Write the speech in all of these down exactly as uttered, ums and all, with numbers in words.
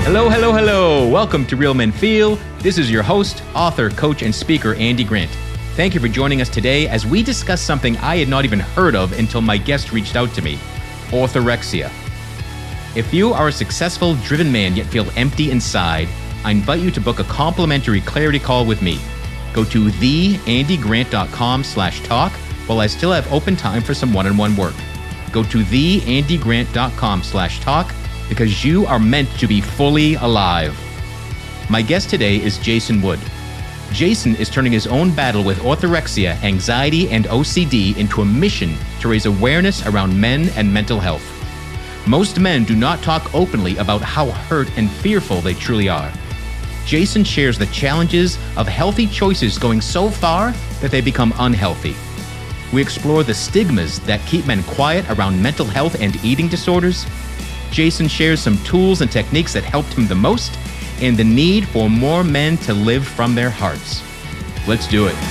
Hello, hello, hello. Welcome to Real Men Feel. This is your host, author, coach, and speaker, Andy Grant. Thank you for joining us today as we discuss something I had not even heard of until my guest reached out to me, orthorexia. If you are a successful, driven man yet feel empty inside, I invite you to book a complimentary clarity call with me. Go to theandygrant.com slash talk while I still have open time for some one-on-one work. Go to theandygrant.com slash talk because you are meant to be fully alive. My guest today is Jason Wood. Jason is turning his own battle with orthorexia, anxiety, and O C D into a mission to raise awareness around men and mental health. Most men do not talk openly about how hurt and fearful they truly are. Jason shares the challenges of healthy choices going so far that they become unhealthy. We explore the stigmas that keep men quiet around mental health and eating disorders. Jason shares some tools and techniques that helped him the most, and the need for more men to live from their hearts. Let's do it.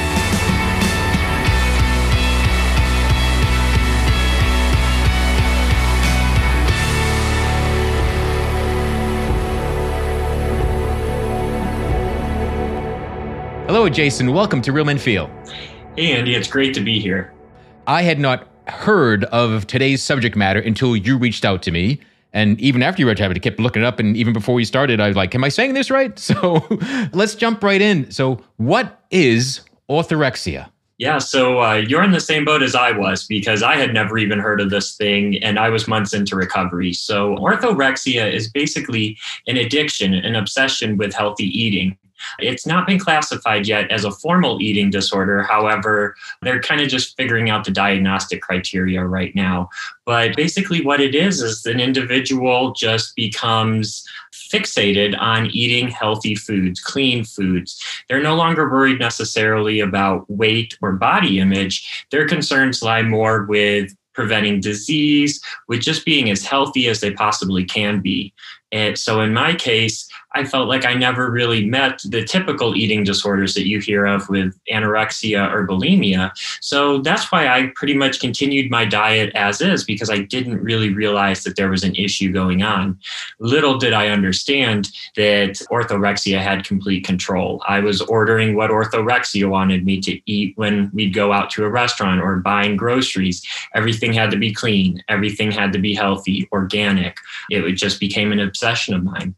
Hello, Jason. Welcome to Real Men Feel. Hey, Andy. It's great to be here. I had not heard of today's subject matter until you reached out to me. And even after you reached out, I kept looking it up. And even before we started, I was like, am I saying this right? So let's jump right in. So what is orthorexia? Yeah, so uh, you're in the same boat as I was because I had never even heard of this thing and I was months into recovery. So orthorexia is basically an addiction, an obsession with healthy eating. It's not been classified yet as a formal eating disorder. However, they're kind of just figuring out the diagnostic criteria right now. But basically what it is, is an individual just becomes fixated on eating healthy foods, clean foods. They're no longer worried necessarily about weight or body image. Their concerns lie more with preventing disease, with just being as healthy as they possibly can be. And so in my case, I felt like I never really met the typical eating disorders that you hear of with anorexia or bulimia. So that's why I pretty much continued my diet as is, because I didn't really realize that there was an issue going on. Little did I understand that orthorexia had complete control. I was ordering what orthorexia wanted me to eat when we'd go out to a restaurant or buying groceries. Everything had to be clean. Everything had to be healthy, organic. It just became an obsession of mine.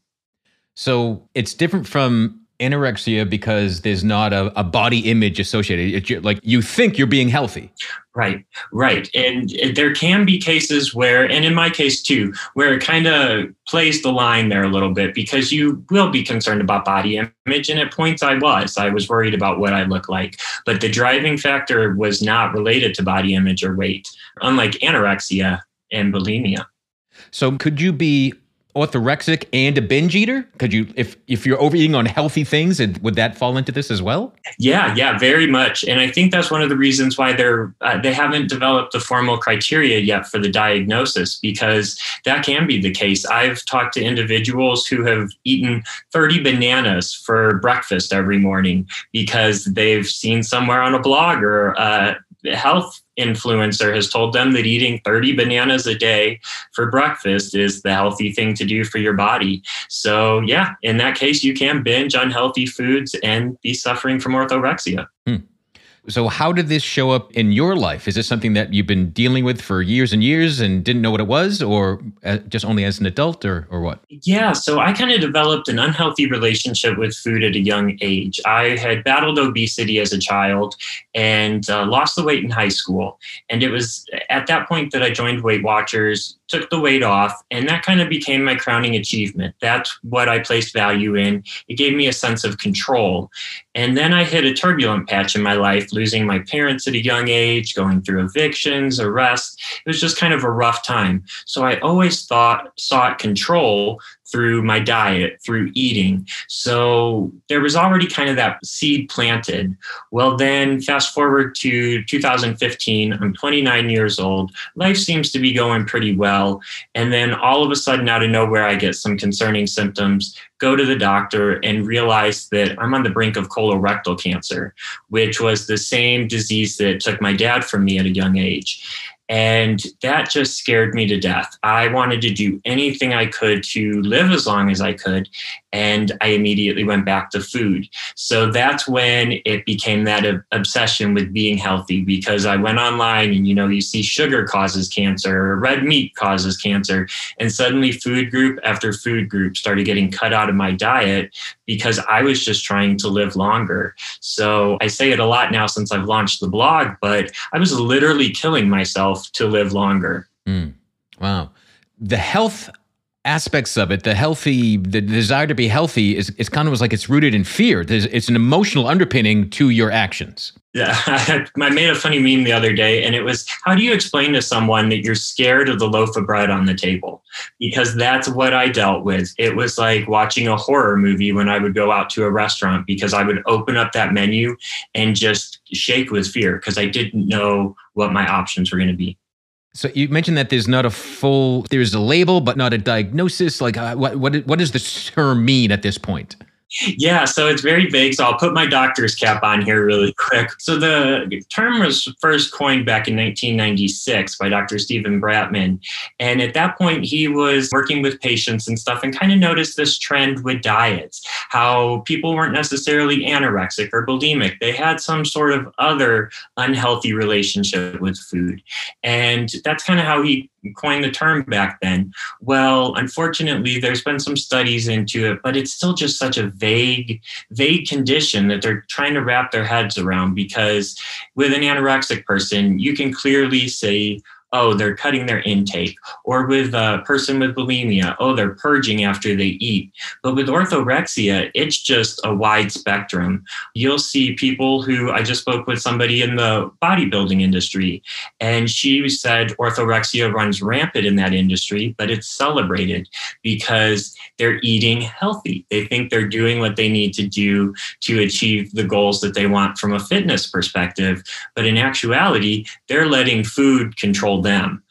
So it's different from anorexia because there's not a, a body image associated. It's like you think you're being healthy. Right, right. And there can be cases where, and in my case too, where it kind of plays the line there a little bit because you will be concerned about body image. And at points I was, I was worried about what I look like. But the driving factor was not related to body image or weight, unlike anorexia and bulimia. So could you be orthorexic and a binge eater? Could you, if if you're overeating on healthy things, would that fall into this as well? Yeah, yeah, very much. And I think that's one of the reasons why they're uh, they haven't developed the formal criteria yet for the diagnosis, because that can be the case. I've talked to individuals who have eaten thirty bananas for breakfast every morning because they've seen somewhere on a blog or uh, health influencer has told them that eating thirty bananas a day for breakfast is the healthy thing to do for your body. So yeah, in that case, you can binge unhealthy foods and be suffering from orthorexia. Hmm. So how did this show up in your life? Is this something that you've been dealing with for years and years and didn't know what it was, or just only as an adult, or, or what? Yeah, so I kind of developed an unhealthy relationship with food at a young age. I had battled obesity as a child and uh, lost the weight in high school. And it was at that point that I joined Weight Watchers, took the weight off, and that kind of became my crowning achievement. That's what I placed value in. It gave me a sense of control. And then I hit a turbulent patch in my life, losing my parents at a young age, going through evictions, arrests. It was just kind of a rough time. So I always thought, sought control through my diet, through eating. So there was already kind of that seed planted. Well, then fast forward to two thousand fifteen, I'm twenty-nine years old. Life seems to be going pretty well. And then all of a sudden, out of nowhere, I get some concerning symptoms, go to the doctor and realize that I'm on the brink of colorectal cancer, which was the same disease that took my dad from me at a young age. And that just scared me to death. I wanted to do anything I could to live as long as I could. And I immediately went back to food. So that's when it became that obsession with being healthy, because I went online and, you know, you see sugar causes cancer, red meat causes cancer. And suddenly food group after food group started getting cut out of my diet because I was just trying to live longer. So I say it a lot now since I've launched the blog, but I was literally killing myself to live longer. Mm, wow. The health aspects of it, the healthy, the desire to be healthy is, it's kind of was like it's rooted in fear. There's, it's an emotional underpinning to your actions. Yeah, I made a funny meme the other day, and it was, how do you explain to someone that you're scared of the loaf of bread on the table? Because that's what I dealt with. It was like watching a horror movie when I would go out to a restaurant, because I would open up that menu and just shake with fear because I didn't know what my options were going to be. So you mentioned that there's not a full, there's a label, but not a diagnosis. Like uh, what, what, what does the term mean at this point? Yeah, so it's very vague. So I'll put my doctor's cap on here really quick. So the term was first coined back in nineteen ninety-six by Doctor Stephen Bratman. And at that point, he was working with patients and stuff and kind of noticed this trend with diets, how people weren't necessarily anorexic or bulimic. They had some sort of other unhealthy relationship with food. And that's kind of how he coined the term back then. Well, unfortunately, there's been some studies into it, but it's still just such a vague, vague condition that they're trying to wrap their heads around, because with an anorexic person, you can clearly say, oh, they're cutting their intake. Or with a person with bulimia, oh, they're purging after they eat. But with orthorexia, it's just a wide spectrum. You'll see people who, I just spoke with somebody in the bodybuilding industry, and she said orthorexia runs rampant in that industry, but it's celebrated because they're eating healthy. They think they're doing what they need to do to achieve the goals that they want from a fitness perspective. But in actuality, they're letting food control them.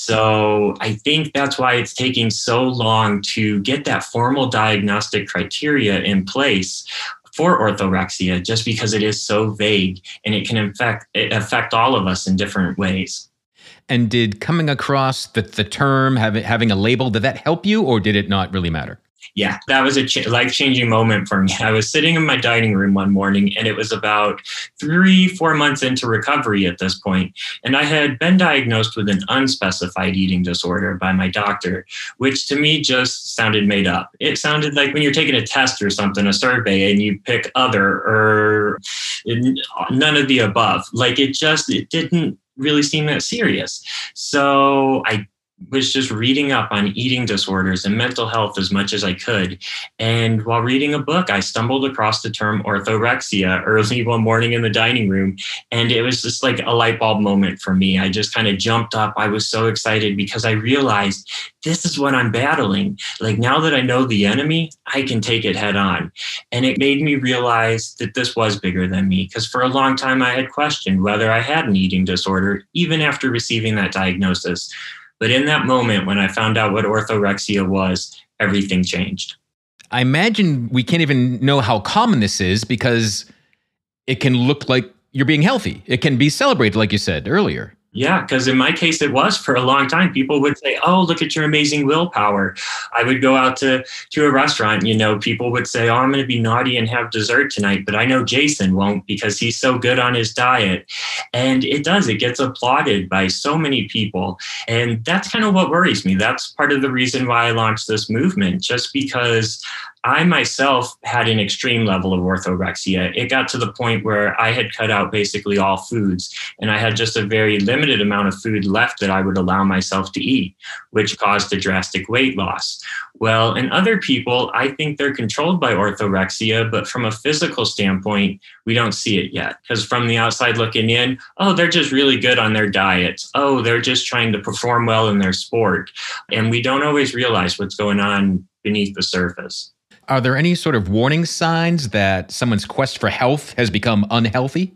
So I think that's why it's taking so long to get that formal diagnostic criteria in place for orthorexia, just because it is so vague and it can affect, it affect all of us in different ways. And did coming across the, the term, having, having a label, did that help you, or did it not really matter? Yeah, that was a ch- life-changing moment for me. I was sitting in my dining room one morning, and it was about three, four months into recovery at this point. And I had been diagnosed with an unspecified eating disorder by my doctor, which to me just sounded made up. It sounded like when you're taking a test or something, a survey, and you pick other or none of the above. Like it just, it didn't really seem that serious. So I was just reading up on eating disorders and mental health as much as I could. And while reading a book, I stumbled across the term orthorexia early one morning in the dining room. And it was just like a light bulb moment for me. I just kind of jumped up. I was so excited because I realized this is what I'm battling. Like now that I know the enemy, I can take it head on. And it made me realize that this was bigger than me, because for a long time I had questioned whether I had an eating disorder, even after receiving that diagnosis. But in that moment, when I found out what orthorexia was, everything changed. I imagine we can't even know how common this is, because it can look like you're being healthy. It can be celebrated, like you said earlier. Yeah, because in my case, it was for a long time. People would say, oh, look at your amazing willpower. I would go out to, to a restaurant, you know, people would say, oh, I'm going to be naughty and have dessert tonight, but I know Jason won't because he's so good on his diet. And it does, it gets applauded by so many people. And that's kind of what worries me. That's part of the reason why I launched this movement, just because I myself had an extreme level of orthorexia. It got to the point where I had cut out basically all foods, and I had just a very limited amount of food left that I would allow myself to eat, which caused a drastic weight loss. Well, in other people, I think they're controlled by orthorexia, but from a physical standpoint, we don't see it yet. Because from the outside looking in, oh, they're just really good on their diets. Oh, they're just trying to perform well in their sport. And we don't always realize what's going on beneath the surface. Are there any sort of warning signs that someone's quest for health has become unhealthy?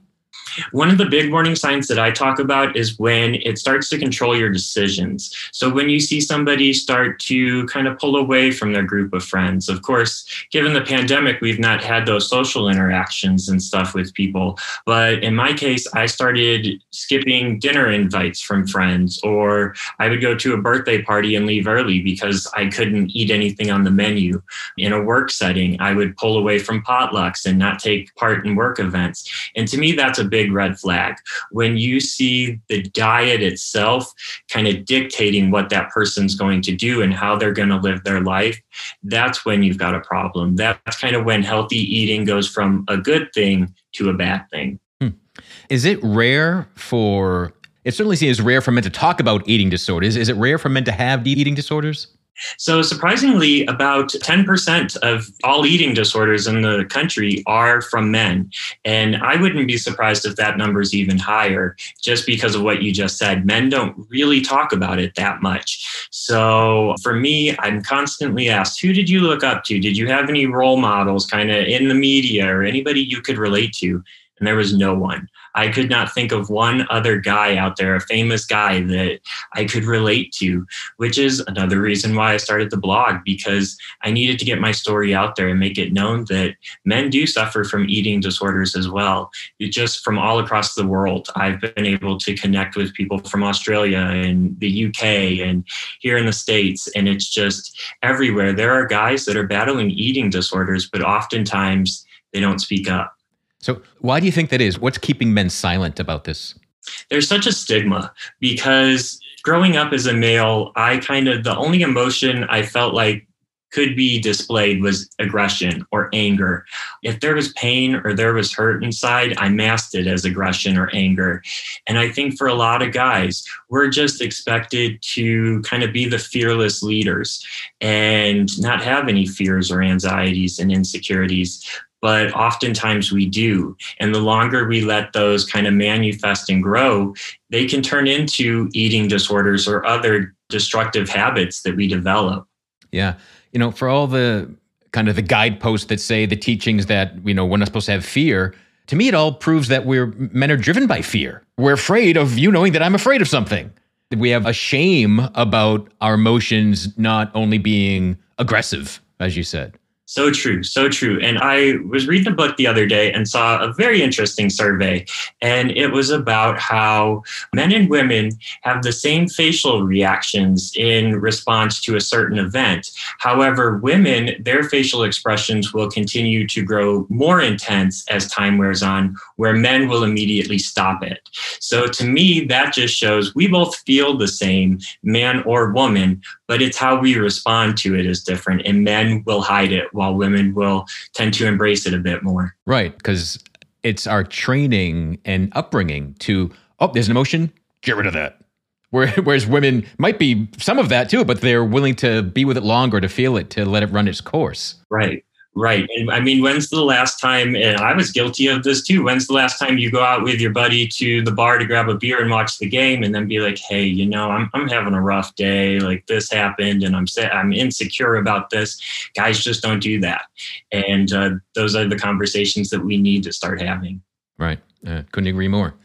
One of the big warning signs that I talk about is when it starts to control your decisions. So when you see somebody start to kind of pull away from their group of friends, of course, given the pandemic, we've not had those social interactions and stuff with people. But in my case, I started skipping dinner invites from friends, or I would go to a birthday party and leave early because I couldn't eat anything on the menu. In a work setting, I would pull away from potlucks and not take part in work events. And to me, that's a big red flag. When you see the diet itself kind of dictating what that person's going to do and how they're going to live their life, that's when you've got a problem. That's kind of when healthy eating goes from a good thing to a bad thing. Hmm. Is it rare for, it certainly seems rare for men to talk about eating disorders. Is it rare for men to have eating disorders? So surprisingly, about ten percent of all eating disorders in the country are from men. And I wouldn't be surprised if that number is even higher, just because of what you just said. Men don't really talk about it that much. So for me, I'm constantly asked, who did you look up to? Did you have any role models kind of in the media or anybody you could relate to? And there was no one. I could not think of one other guy out there, a famous guy that I could relate to, which is another reason why I started the blog, because I needed to get my story out there and make it known that men do suffer from eating disorders as well. It just from all across the world, I've been able to connect with people from Australia and the U K and here in the States. And it's just everywhere. There are guys that are battling eating disorders, but oftentimes they don't speak up. So why do you think that is? What's keeping men silent about this? There's such a stigma because growing up as a male, I kind of, the only emotion I felt like could be displayed was aggression or anger. If there was pain or there was hurt inside, I masked it as aggression or anger. And I think for a lot of guys, we're just expected to kind of be the fearless leaders and not have any fears or anxieties and insecurities. But oftentimes we do. And the longer we let those kind of manifest and grow, they can turn into eating disorders or other destructive habits that we develop. Yeah. You know, for all the kind of the guideposts that say the teachings that, you know, we're not supposed to have fear, to me, it all proves that we're men are driven by fear. We're afraid of you knowing that I'm afraid of something. We have a shame about our emotions not only being aggressive, as you said. So true, so true. And I was reading a book the other day and saw a very interesting survey. And it was about how men and women have the same facial reactions in response to a certain event. However, women, their facial expressions will continue to grow more intense as time wears on, where men will immediately stop it. So to me, that just shows we both feel the same, man or woman, but it's how we respond to it is different. And men will hide it while women will tend to embrace it a bit more. Right, because it's our training and upbringing to, oh, there's an emotion, get rid of that. Whereas women might be some of that too, but they're willing to be with it longer, to feel it, to let it run its course. Right. Right. And I mean, when's the last time, and I was guilty of this too, when's the last time you go out with your buddy to the bar to grab a beer and watch the game and then be like, hey, you know, I'm I'm having a rough day, like this happened and I'm I'm insecure about this. Guys just don't do that. And uh, those are the conversations that we need to start having. Right. Uh, couldn't agree more.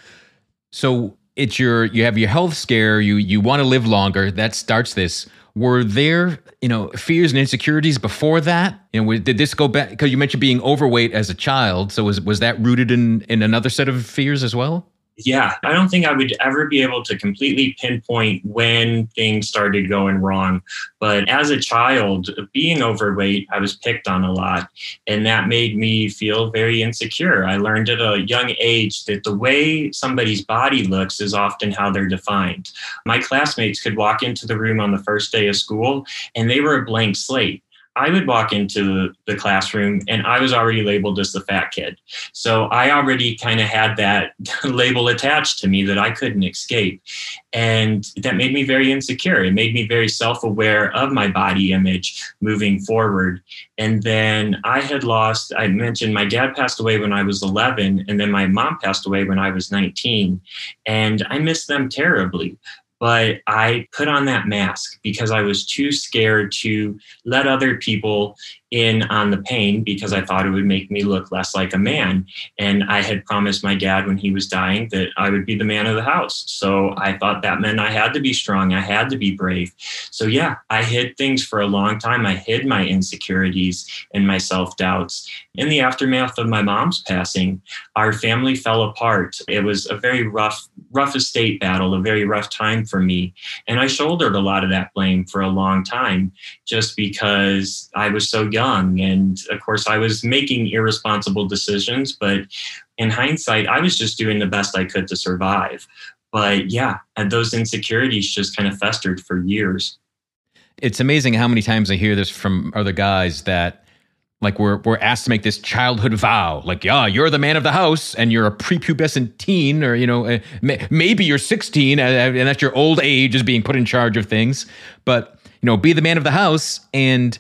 So it's your, you have your health scare, you you want to live longer, that starts this. Were there, you know, fears and insecurities before that? You know, did this go back? Because you mentioned being overweight as a child. So was was that rooted in, in another set of fears as well? Yeah, I don't think I would ever be able to completely pinpoint when things started going wrong. But as a child, being overweight, I was picked on a lot. And that made me feel very insecure. I learned at a young age that the way somebody's body looks is often how they're defined. My classmates could walk into the room on the first day of school and they were a blank slate. I would walk into the classroom and I was already labeled as the fat kid. So I already kind of had that label attached to me that I couldn't escape. And that made me very insecure. It made me very self-aware of my body image moving forward. And then I had lost, I mentioned my dad passed away when I was eleven, and then my mom passed away when I was nineteen. And I miss them terribly. But I put on that mask because I was too scared to let other people in on the pain because I thought it would make me look less like a man. And I had promised my dad when he was dying that I would be the man of the house. So I thought that meant I had to be strong. I had to be brave. So yeah, I hid things for a long time. I hid my insecurities and my self-doubts. In the aftermath of my mom's passing, our family fell apart. It was a very rough, rough estate battle, a very rough time for me. And I shouldered a lot of that blame for a long time just because I was so young. And of course, I was making irresponsible decisions. But in hindsight, I was just doing the best I could to survive. But yeah, and those insecurities just kind of festered for years. It's amazing how many times I hear this from other guys that like we're we're asked to make this childhood vow, like, yeah, you're the man of the house and you're a prepubescent teen, or, you know, uh, may, maybe you're sixteen and, and that's your old age is being put in charge of things. But, you know, be the man of the house. And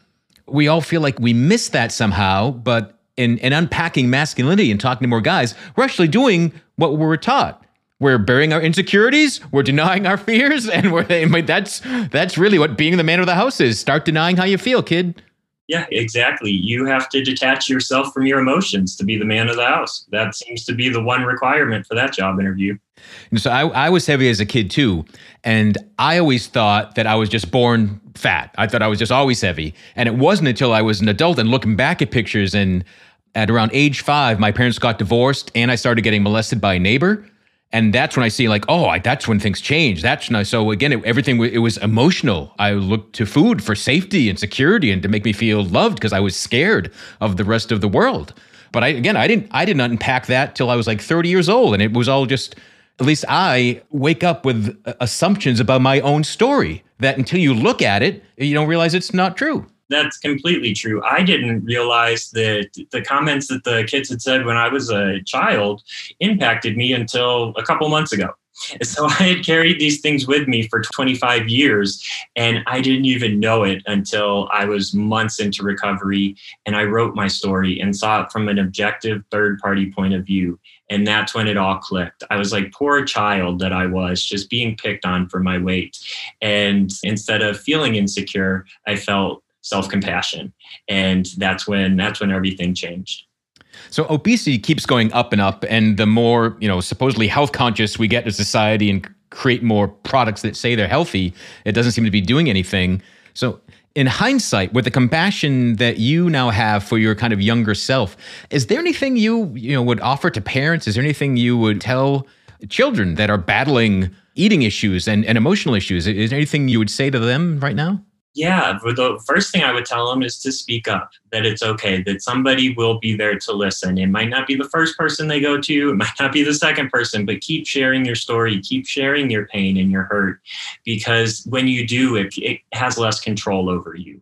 we all feel like we miss that somehow. But in, in unpacking masculinity and talking to more guys, we're actually doing what we were taught. We're burying our insecurities, we're denying our fears, and we're I mean, that's that's really what being the man of the house is. Start denying how you feel, kid. Yeah, exactly. You have to detach yourself from your emotions to be the man of the house. That seems to be the one requirement for that job interview. And so I, I was heavy as a kid too. And I always thought that I was just born fat. I thought I was just always heavy. And it wasn't until I was an adult and looking back at pictures, and at around age five, my parents got divorced and I started getting molested by a neighbor. And that's when I see like, oh, I, that's when things change. That's when I, so again, it, everything, it was emotional. I looked to food for safety and security and to make me feel loved because I was scared of the rest of the world. But I, again, I didn't, I didn't unpack that till I was like thirty years old. And it was all just, at least I wake up with assumptions about my own story that until you look at it, you don't realize it's not true. That's completely true. I didn't realize that the comments that the kids had said when I was a child impacted me until a couple months ago. So I had carried these things with me for twenty-five years, and I didn't even know it until I was months into recovery, and I wrote my story and saw it from an objective third-party point of view. And that's when it all clicked. I was like, poor child that I was, just being picked on for my weight. And instead of feeling insecure, I felt self-compassion. And that's when that's when everything changed. So obesity keeps going up and up. And the more, you know, supposedly health conscious we get as society and create more products that say they're healthy, it doesn't seem to be doing anything. So in hindsight, with the compassion that you now have for your kind of younger self, is there anything you, you know, would offer to parents? Is there anything you would tell children that are battling eating issues and, and emotional issues? Is there anything you would say to them right now? Yeah, the first thing I would tell them is to speak up, that it's okay, that somebody will be there to listen. It might not be the first person they go to, it might not be the second person, but keep sharing your story, keep sharing your pain and your hurt, because when you do, it, it has less control over you.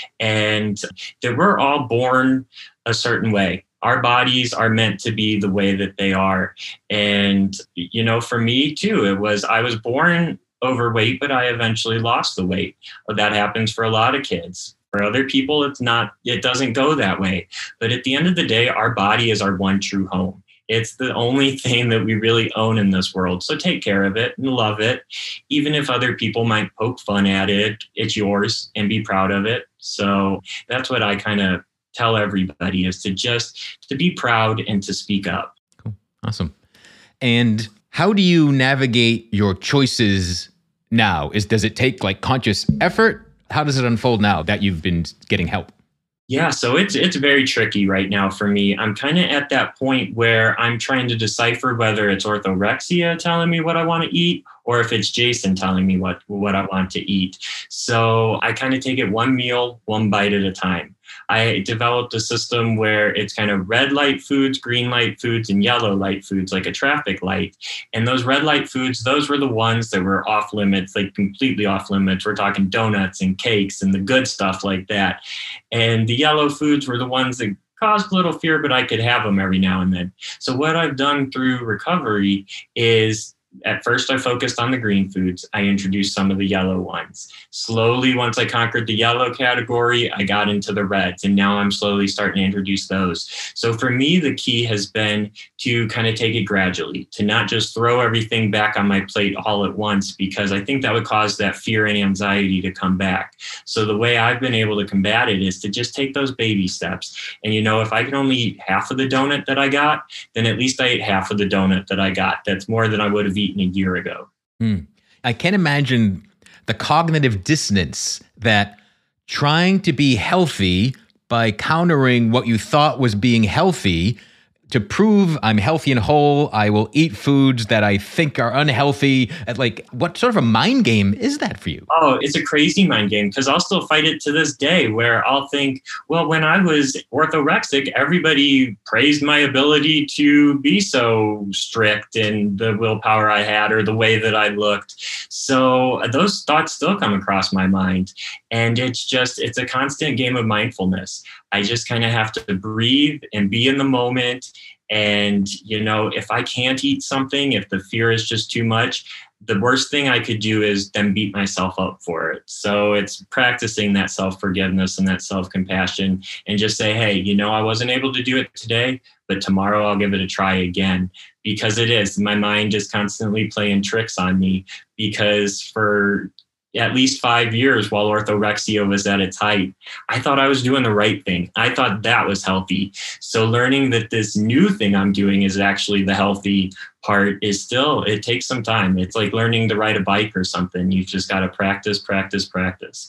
And that we're all born a certain way. Our bodies are meant to be the way that they are. And, you know, for me too, it was, I was born overweight, but I eventually lost the weight. That happens for a lot of kids. For other people, it's not, it doesn't go that way. But at the end of the day, our body is our one true home. It's the only thing that we really own in this world. So take care of it and love it. Even if other people might poke fun at it, it's yours, and be proud of it. So that's what I kind of tell everybody, is to just to be proud and to speak up. Cool. Awesome. And how do you navigate your choices now? Is does it take like conscious effort? How does it unfold now that you've been getting help? Yeah, so it's it's very tricky right now for me. I'm kind of at that point where I'm trying to decipher whether it's orthorexia telling me what I want to eat, or if it's Jason telling me what, what I want to eat. So I kind of take it one meal, one bite at a time. I developed a system where it's kind of red light foods, green light foods, and yellow light foods, like a traffic light. And those red light foods, those were the ones that were off limits, like completely off limits. We're talking donuts and cakes and the good stuff like that. And the yellow foods were the ones that caused a little fear, but I could have them every now and then. So what I've done through recovery is At first, I focused on the green foods. I introduced some of the yellow ones. Slowly, once I conquered the yellow category, I got into the reds, and now I'm slowly starting to introduce those. So for me, the key has been to kind of take it gradually, to not just throw everything back on my plate all at once, because I think that would cause that fear and anxiety to come back. So the way I've been able to combat it is to just take those baby steps. And, you know, if I can only eat half of the donut that I got, then at least I ate half of the donut that I got. That's more than I would have eaten a year ago. Hmm. I can't imagine the cognitive dissonance that trying to be healthy by countering what you thought was being healthy. To prove I'm healthy and whole, I will eat foods that I think are unhealthy. Like, what sort of a mind game is that for you? Oh, it's a crazy mind game, because I'll still fight it to this day, where I'll think, well, when I was orthorexic, everybody praised my ability to be so strict in the willpower I had or the way that I looked. So those thoughts still come across my mind. And it's just, it's a constant game of mindfulness. I just kind of have to breathe and be in the moment. And, you know, if I can't eat something, if the fear is just too much, the worst thing I could do is then beat myself up for it. So it's practicing that self-forgiveness and that self-compassion, and just say, hey, you know, I wasn't able to do it today, but tomorrow I'll give it a try again. Because it is, my mind is constantly playing tricks on me, because for at least five years while orthorexia was at its height, I thought I was doing the right thing. I thought that was healthy. So learning that this new thing I'm doing is actually the healthy part is still, it takes some time. It's like learning to ride a bike or something. You just got to practice, practice, practice.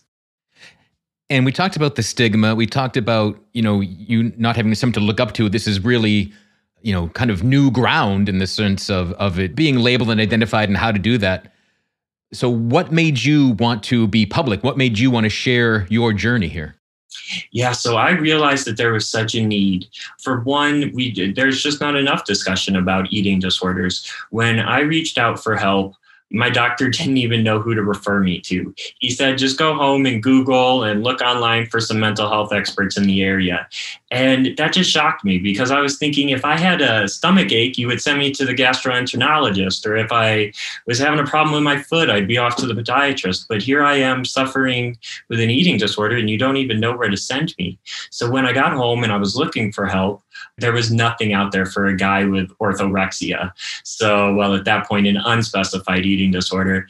And we talked about the stigma. We talked about, you know, you not having something to look up to. This is really, you know, kind of new ground in the sense of, of it being labeled and identified and how to do that. So what made you want to be public? What made you want to share your journey here? Yeah, so I realized that there was such a need. For one, we did, there's just not enough discussion about eating disorders. When I reached out for help, my doctor didn't even know who to refer me to. He said, just go home and Google and look online for some mental health experts in the area. And that just shocked me, because I was thinking, if I had a stomach ache, you would send me to the gastroenterologist. Or if I was having a problem with my foot, I'd be off to the podiatrist. But here I am suffering with an eating disorder, and you don't even know where to send me. So when I got home and I was looking for help, there was nothing out there for a guy with orthorexia. So, well, at that point, an unspecified eating disorder.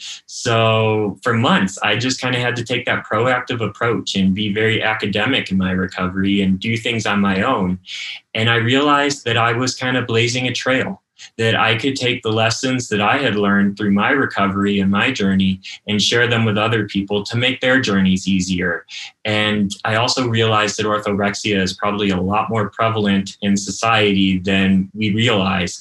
So for months, I just kind of had to take that proactive approach and be very academic in my recovery and do things on my own. And I realized that I was kind of blazing a trail, that I could take the lessons that I had learned through my recovery and my journey and share them with other people to make their journeys easier. And I also realized that orthorexia is probably a lot more prevalent in society than we realize.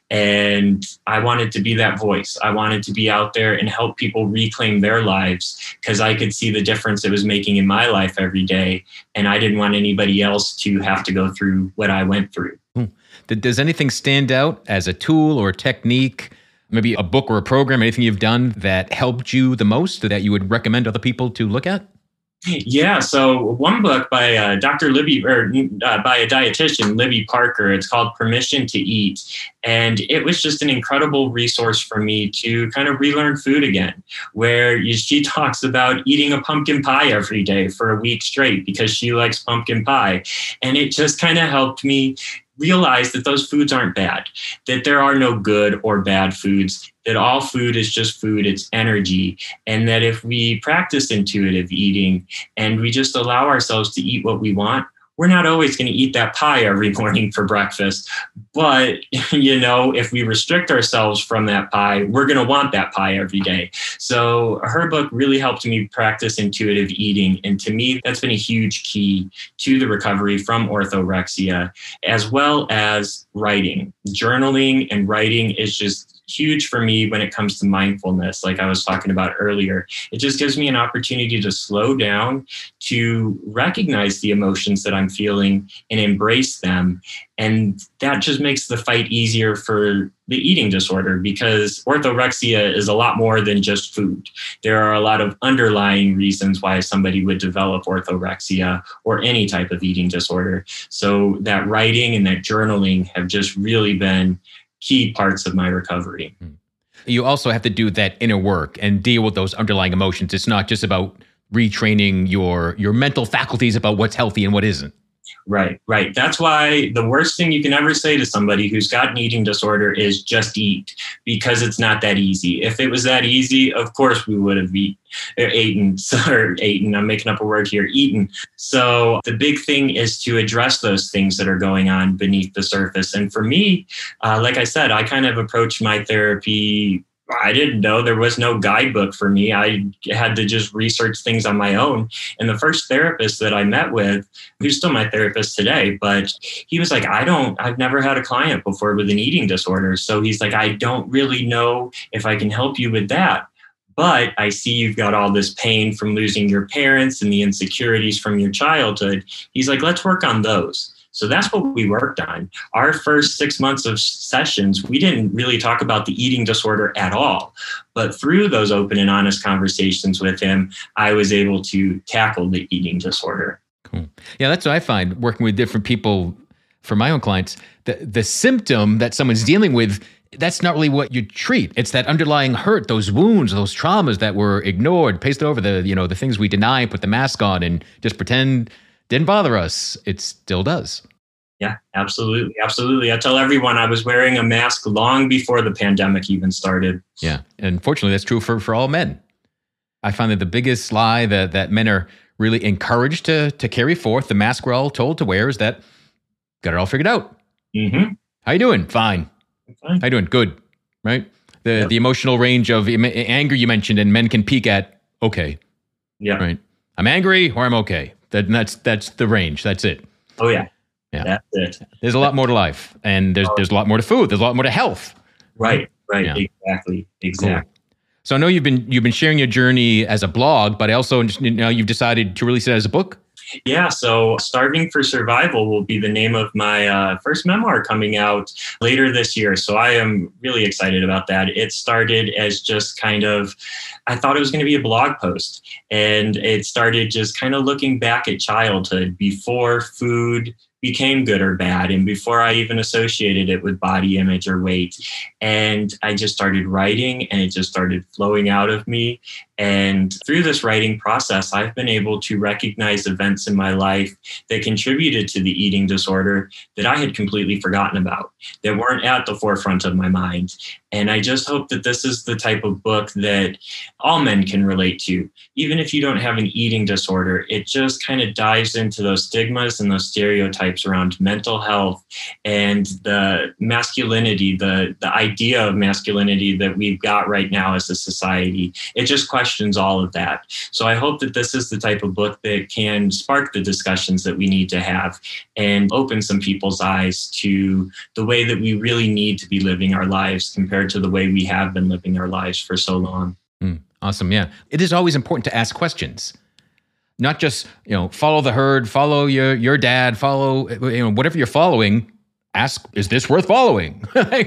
And I wanted to be that voice. I wanted to be out there and help people reclaim their lives, because I could see the difference it was making in my life every day. And I didn't want anybody else to have to go through what I went through. Does anything stand out as a tool or technique, maybe a book or a program, anything you've done that helped you the most, that you would recommend other people to look at? Yeah, so one book by uh, Doctor Libby, or uh, by a dietitian, Libby Parker, it's called Permission to Eat. And it was just an incredible resource for me to kind of relearn food again, where you, she talks about eating a pumpkin pie every day for a week straight because she likes pumpkin pie. And it just kind of helped me realize that those foods aren't bad, that there are no good or bad foods, that all food is just food, it's energy. And that if we practice intuitive eating and we just allow ourselves to eat what we want, we're not always going to eat that pie every morning for breakfast. But, you know, if we restrict ourselves from that pie, we're going to want that pie every day. So her book really helped me practice intuitive eating. And to me, that's been a huge key to the recovery from orthorexia, as well as writing. Journaling and writing is just huge for me when it comes to mindfulness, like I was talking about earlier. It just gives me an opportunity to slow down, to recognize the emotions that I'm feeling and embrace them. And that just makes the fight easier for the eating disorder, because orthorexia is a lot more than just food. There are a lot of underlying reasons why somebody would develop orthorexia or any type of eating disorder. So that writing and that journaling have just really been key parts of my recovery. You also have to do that inner work and deal with those underlying emotions. It's not just about retraining your your mental faculties about what's healthy and what isn't. Right, right. That's why the worst thing you can ever say to somebody who's got an eating disorder is just eat, because it's not that easy. If it was that easy, of course we would have eat, or eaten, or eaten, I'm making up a word here, eaten. So the big thing is to address those things that are going on beneath the surface. And for me, uh, like I said, I kind of approach my therapy. I didn't know, there was no guidebook for me. I had to just research things on my own. And the first therapist that I met with, who's still my therapist today, but he was like, I don't, I've never had a client before with an eating disorder. So he's like, I don't really know if I can help you with that. But I see you've got all this pain from losing your parents and the insecurities from your childhood. He's like, let's work on those. So that's what we worked on. Our first six months of sessions, we didn't really talk about the eating disorder at all. But through those open and honest conversations with him, I was able to tackle the eating disorder. Cool. Yeah, that's what I find working with different people for my own clients. The, the symptom that someone's dealing with, that's not really what you treat. It's that underlying hurt, those wounds, those traumas that were ignored, pasted over, the, you know, the things we deny, put the mask on and just pretend didn't bother us. It still does. Yeah, absolutely. Absolutely. I tell everyone I was wearing a mask long before the pandemic even started. Yeah. And fortunately, that's true for, for all men. I find that the biggest lie that, that men are really encouraged to, to carry forth, the mask we're all told to wear, is that got it all figured out. Mm-hmm. How you doing? Fine. Fine. How you doing? Good. Right? The yep. the emotional range of anger you mentioned, and men can peak at, okay. Yeah. Right. I'm angry or I'm okay. That, that's that's the range. That's it. Oh, yeah. Yeah. That's it. There's a lot more to life, and there's there's a lot more to food. There's a lot more to health. Right, right. Yeah. Exactly. Exactly. Cool. So I know you've been you've been sharing your journey as a blog, but I also, you know, you've decided to release it as a book. Yeah, so Starving for Survival will be the name of my uh, first memoir coming out later this year. So I am really excited about that. It started as just kind of, I thought it was going to be a blog post. And it started just kind of looking back at childhood before food became good or bad, and before I even associated it with body image or weight. And I just started writing, and it just started flowing out of me. And through this writing process, I've been able to recognize events in my life that contributed to the eating disorder that I had completely forgotten about, that weren't at the forefront of my mind. And I just hope that this is the type of book that all men can relate to. Even if you don't have an eating disorder, it just kind of dives into those stigmas and those stereotypes around mental health and the masculinity, the, the idea of masculinity that we've got right now as a society. It just questions all of that. So I hope that this is the type of book that can spark the discussions that we need to have and open some people's eyes to the way that we really need to be living our lives compared to the way we have been living our lives for so long. Mm, awesome. Yeah. It is always important to ask questions. Not just, you know, follow the herd, follow your your dad, follow, you know, whatever you're following. Ask, is this worth following?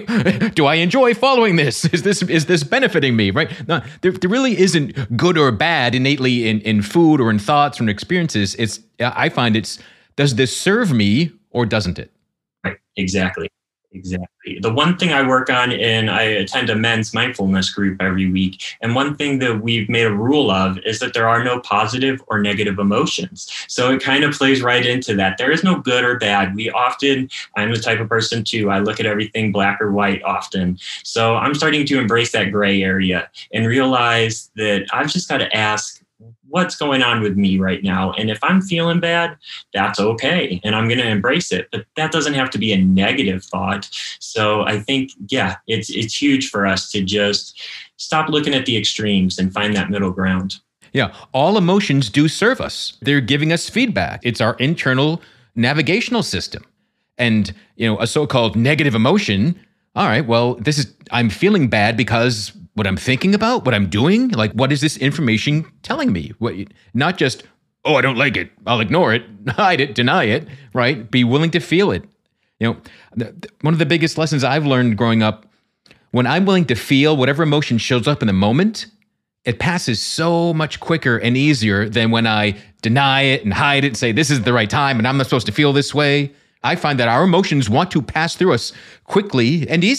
Do I enjoy following this? Is this is this benefiting me? Right? No, there, there really isn't good or bad innately in, in food or in thoughts or in experiences. It's I find it's, does this serve me or doesn't it? Right. Exactly. Exactly. The one thing I work on, and I attend a men's mindfulness group every week, and one thing that we've made a rule of is that there are no positive or negative emotions. So it kind of plays right into that. There is no good or bad. We often, I'm the type of person too, I look at everything black or white often. So I'm starting to embrace that gray area and realize that I've just got to ask, what's going on with me right now? And if I'm feeling bad, that's okay. And I'm going to embrace it. But that doesn't have to be a negative thought. So I think, yeah, it's it's huge for us to just stop looking at the extremes and find that middle ground. Yeah. All emotions do serve us. They're giving us feedback. It's our internal navigational system. And, you know, a so-called negative emotion, all right, well, this is, I'm feeling bad because what I'm thinking about, what I'm doing, like, what is this information telling me? What, not just, oh, I don't like it, I'll ignore it, hide it, deny it, right? Be willing to feel it. You know, th- th- one of the biggest lessons I've learned growing up, when I'm willing to feel whatever emotion shows up in the moment, it passes so much quicker and easier than when I deny it and hide it and say, this is the right time and I'm not supposed to feel this way. I find that our emotions want to pass through us quickly and easily.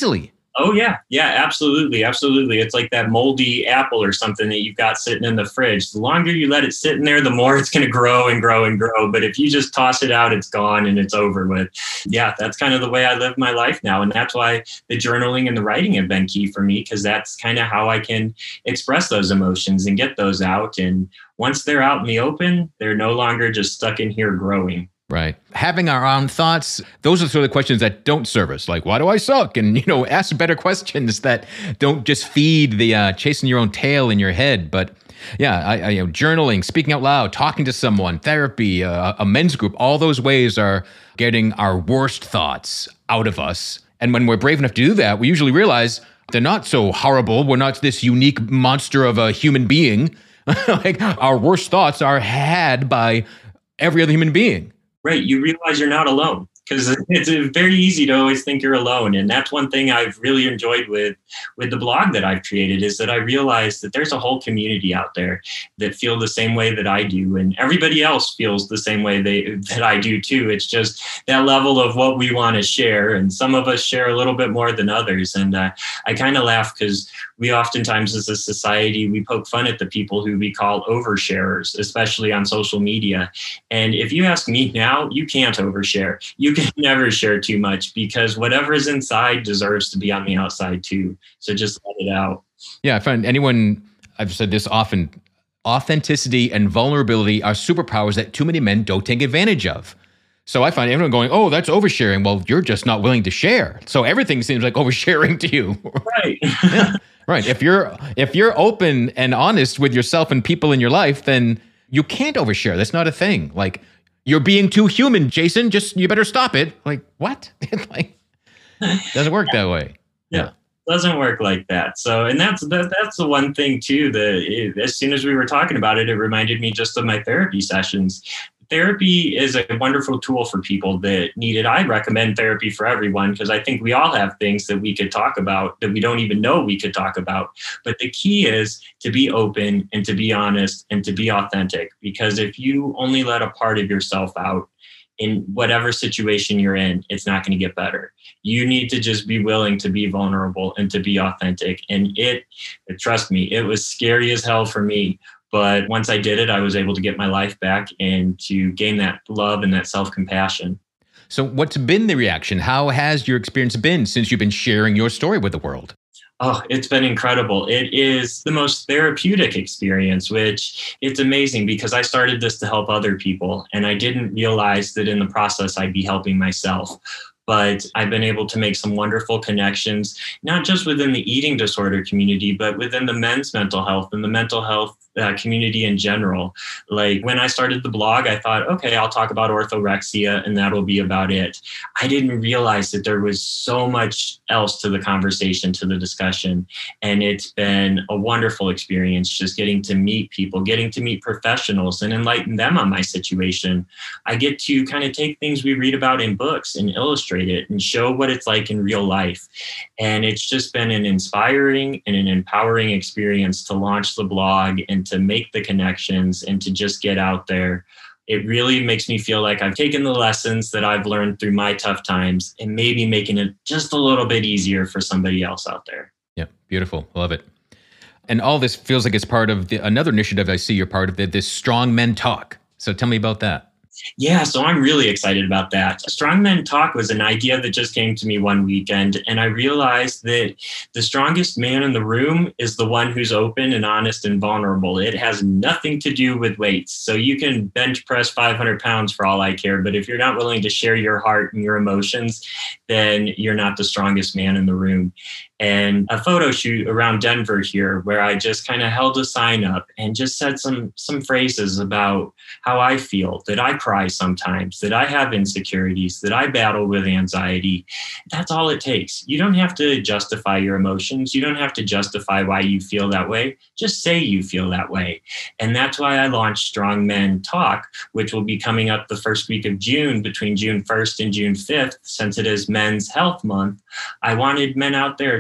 Oh, yeah. Yeah, absolutely. Absolutely. It's like that moldy apple or something that you've got sitting in the fridge. The longer you let it sit in there, the more it's going to grow and grow and grow. But if you just toss it out, it's gone and it's over with. Yeah, that's kind of the way I live my life now. And that's why the journaling and the writing have been key for me, because that's kind of how I can express those emotions and get those out. And once they're out in the open, they're no longer just stuck in here growing. Right. Having our own thoughts, those are sort of the questions that don't serve us. Like, why do I suck? And, you know, ask better questions that don't just feed the uh, chasing your own tail in your head. But yeah, I, I, you know, journaling, speaking out loud, talking to someone, therapy, uh, a men's group, all those ways are getting our worst thoughts out of us. And when we're brave enough to do that, we usually realize they're not so horrible. We're not this unique monster of a human being. Like, our worst thoughts are had by every other human being. Right. You realize you're not alone, because it's very easy to always think you're alone. And that's one thing I've really enjoyed with, with the blog that I've created, is that I realized that there's a whole community out there that feel the same way that I do. And everybody else feels the same way they, that I do too. It's just that level of what we want to share. And some of us share a little bit more than others. And uh, I kind of laugh because we oftentimes as a society, we poke fun at the people who we call oversharers, especially on social media. And if you ask me now, you can't overshare. You can never share too much, because whatever is inside deserves to be on the outside too. So just let it out. Yeah, I find anyone, I've said this often, authenticity and vulnerability are superpowers that too many men don't take advantage of. So I find everyone going, oh, that's oversharing. Well, you're just not willing to share. So everything seems like oversharing to you. Right. Yeah, right. If you're if you're open and honest with yourself and people in your life, then you can't overshare. That's not a thing. Like, you're being too human, Jason. Just, you better stop it. Like, what? Like, doesn't work that way. Yeah. yeah. Doesn't work like that. So, and that's that, that's the one thing too, that it, as soon as we were talking about it, it reminded me just of my therapy sessions. Therapy is a wonderful tool for people that need it. I recommend therapy for everyone, because I think we all have things that we could talk about that we don't even know we could talk about. But the key is to be open and to be honest and to be authentic, because if you only let a part of yourself out in whatever situation you're in, it's not going to get better. You need to just be willing to be vulnerable and to be authentic. And it, trust me, it was scary as hell for me. But once I did it, I was able to get my life back and to gain that love and that self-compassion. So what's been the reaction? How has your experience been since you've been sharing your story with the world? Oh, it's been incredible. It is the most therapeutic experience, which it's amazing, because I started this to help other people. And I didn't realize that in the process, I'd be helping myself. But I've been able to make some wonderful connections, not just within the eating disorder community, but within the men's mental health and the mental health uh, community in general. Like, when I started the blog, I thought, okay, I'll talk about orthorexia and that'll be about it. I didn't realize that there was so much else to the conversation, to the discussion. And it's been a wonderful experience just getting to meet people, getting to meet professionals and enlighten them on my situation. I get to kind of take things we read about in books and illustrate it and show what it's like in real life. And it's just been an inspiring and an empowering experience to launch the blog and to make the connections and to just get out there. It really makes me feel like I've taken the lessons that I've learned through my tough times and maybe making it just a little bit easier for somebody else out there. Yeah, beautiful. Love it. And all this feels like it's part of the, another initiative I see you're part of, the, this Strong Men Talk. So tell me about that. Yeah, so I'm really excited about that. Strong Men Talk was an idea that just came to me one weekend, and I realized that the strongest man in the room is the one who's open and honest and vulnerable. It has nothing to do with weights. So you can bench press five hundred pounds for all I care, but if you're not willing to share your heart and your emotions, then you're not the strongest man in the room. And a photo shoot around Denver here, where I just kind of held a sign up and just said some some phrases about how I feel, that I cry sometimes, that I have insecurities, that I battle with anxiety. That's all it takes. You don't have to justify your emotions. You don't have to justify why you feel that way. Just say you feel that way. And that's why I launched Strong Men Talk, which will be coming up the first week of June, between June first and June fifth, since it is Men's Health Month. I wanted men out there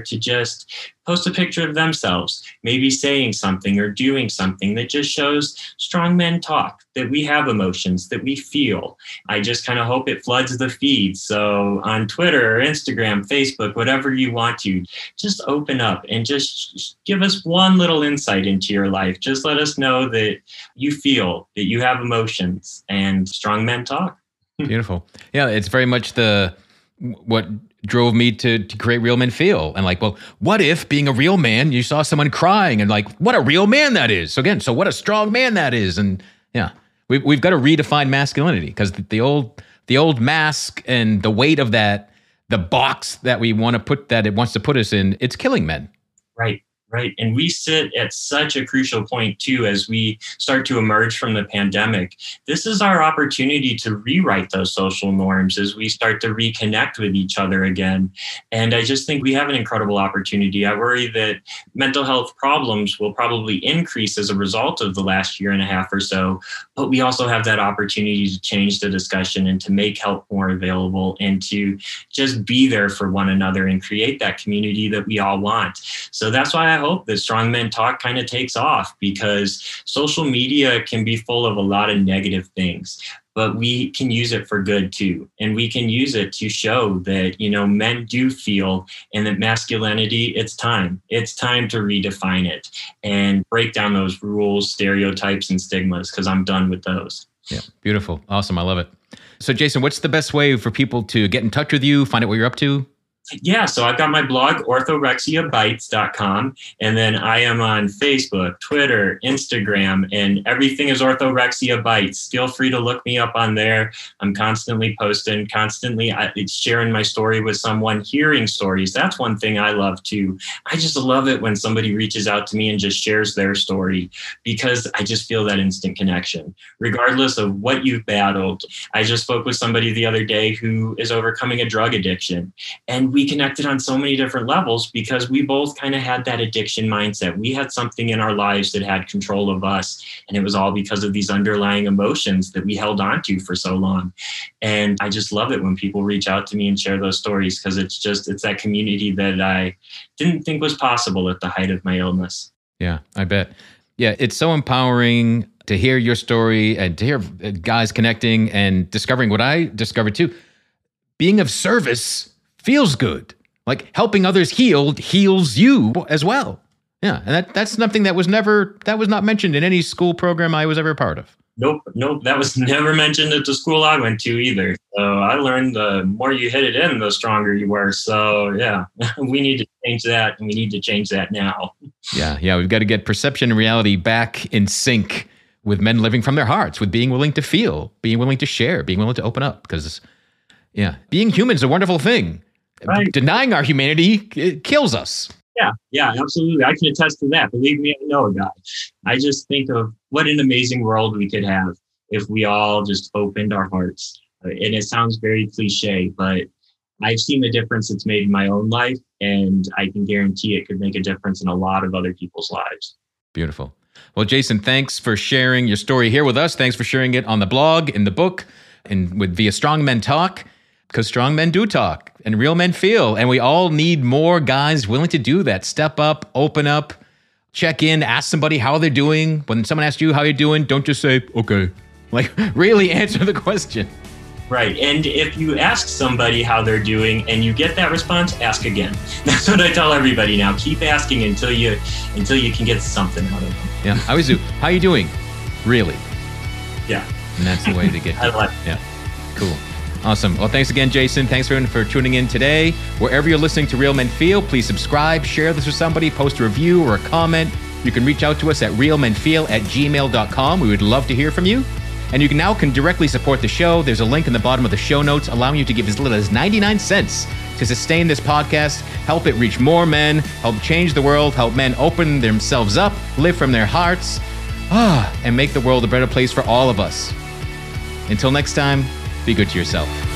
to just post a picture of themselves, maybe saying something or doing something that just shows strong men talk, that we have emotions, that we feel. I just kind of hope it floods the feed. So on Twitter or Instagram, Facebook, whatever you want to, just open up and just give us one little insight into your life. Just let us know that you feel, that you have emotions, and strong men talk. Beautiful. Yeah, it's very much the what drove me to, to create Real Men Feel. And like, well, what if being a real man, you saw someone crying and like, what a real man that is. So again, so what a strong man that is. And yeah, we've, we've got to redefine masculinity, because the, the old the old mask and the weight of that, the box that we want to put, that it wants to put us in, it's killing men. Right. Right. And we sit at such a crucial point, too, as we start to emerge from the pandemic. This is our opportunity to rewrite those social norms as we start to reconnect with each other again. And I just think we have an incredible opportunity. I worry that mental health problems will probably increase as a result of the last year and a half or so. But we also have that opportunity to change the discussion and to make help more available and to just be there for one another and create that community that we all want. So that's why I hope that Strong Men Talk kind of takes off, because social media can be full of a lot of negative things, but we can use it for good too. And we can use it to show that, you know, men do feel, and that masculinity, it's time. It's time to redefine it and break down those rules, stereotypes, and stigmas, because I'm done with those. Yeah, beautiful. Awesome. I love it. So Jason, what's the best way for people to get in touch with you, find out what you're up to? Yeah, so I've got my blog, orthorexia bites dot com, and then I am on Facebook, Twitter, Instagram, and everything is Orthorexia Bites. Feel free to look me up on there. I'm constantly posting, constantly I, it's sharing my story with someone, hearing stories. That's one thing I love too. I just love it when somebody reaches out to me and just shares their story, because I just feel that instant connection, regardless of what you've battled. I just spoke with somebody the other day who is overcoming a drug addiction, and we We connected on so many different levels because we both kind of had that addiction mindset. We had something in our lives that had control of us, and it was all because of these underlying emotions that we held on to for so long. And I just love it when people reach out to me and share those stories, because it's just, it's that community that I didn't think was possible at the height of my illness. Yeah, I bet. Yeah, it's so empowering to hear your story and to hear guys connecting and discovering what I discovered too. Being of service feels good. Like helping others heal heals you as well. Yeah, and that that's something that was never, that was not mentioned in any school program I was ever a part of. Nope, nope, that was never mentioned at the school I went to either. So I learned the more you hit it in, the stronger you were. So yeah, we need to change that, and we need to change that now. Yeah, yeah, we've got to get perception and reality back in sync with men living from their hearts, with being willing to feel, being willing to share, being willing to open up. Because yeah, being human is a wonderful thing. Right. Denying our humanity, it kills us. Yeah, yeah, absolutely. I can attest to that. Believe me, I know a guy. I just think of what an amazing world we could have if we all just opened our hearts. And it sounds very cliche, but I've seen the difference it's made in my own life, and I can guarantee it could make a difference in a lot of other people's lives. Beautiful. Well, Jason, thanks for sharing your story here with us. Thanks for sharing it on the blog, in the book, and with via Strong Men Talk. Because strong men do talk and real men feel. And we all need more guys willing to do that. Step up, open up, check in, ask somebody how they're doing. When someone asks you how you're doing, don't just say, okay. Like, really answer the question. Right. And if you ask somebody how they're doing and you get that response, ask again. That's what I tell everybody now. Keep asking until you until you can get something out of them. Yeah, I always do. How you doing? Really? Yeah. And that's the way to get I like it. Yeah. Cool. Awesome. Well, thanks again, Jason. Thanks everyone for tuning in today. Wherever you're listening to Real Men Feel, please subscribe, share this with somebody, post a review or a comment. You can reach out to us at realmenfeel at gmail dot com. We would love to hear from you. And you can now can directly support the show. There's a link in the bottom of the show notes allowing you to give as little as ninety-nine cents to sustain this podcast, help it reach more men, help change the world, help men open themselves up, live from their hearts, ah, and make the world a better place for all of us. Until next time, be good to yourself.